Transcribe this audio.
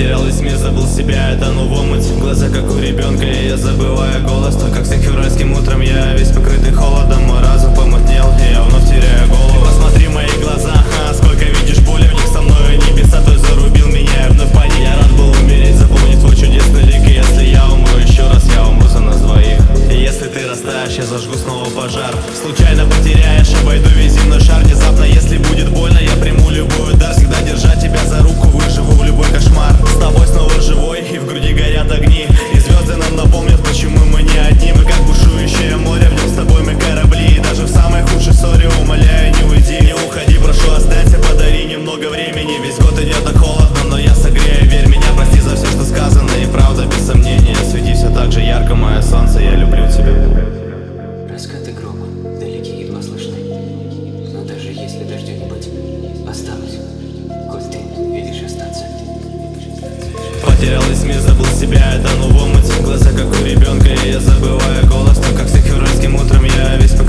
Потерял весь мир, забыл себя, я тону в омуте. Глаза как у ребенка, и я забываю голос. Но как всех февральским утром я весь покрытый холодом. Мой разум помутнел, и я вновь теряю голову. Ты посмотри в мои глаза, сколько видишь боли в них со мной. Небеса, той зарубил меня, и вновь паник. Я рад был умереть, запомнить твой чудесный лик. И если я умру еще раз, я умру за нас двоих. И если ты растаешь, я зажгу снова пожар. Случайно потеряешь, обойду весь земной шар. Внезапно, если будет больно, я приму любой удар. Всегда держать тебя за руку, выживу в любой кошмар. С тобой снова живой, и в груди горят огни. И звезды нам напомнят, почему мы не одни. Мы как бушующее море, в нем с тобой мы корабли. И даже в самой худшей ссоре умоляю, не уйди. Не уходи, прошу, останься, подари немного времени. Весь год идет так холодно, но я согрею, верь меня. Прости за все, что сказано, и правда, без сомнения. Свети все так же ярко, мое солнце, я люблю тебя. Раскаты грома, далеки едва слышны. Но даже если дождя не быть, осталось. Хоть ты видишь остаться. Потерял весь мир, забыл себя, я тону в омуте. Глаза как у ребенка, и я забываю голос. Но как всех февральским утром я весь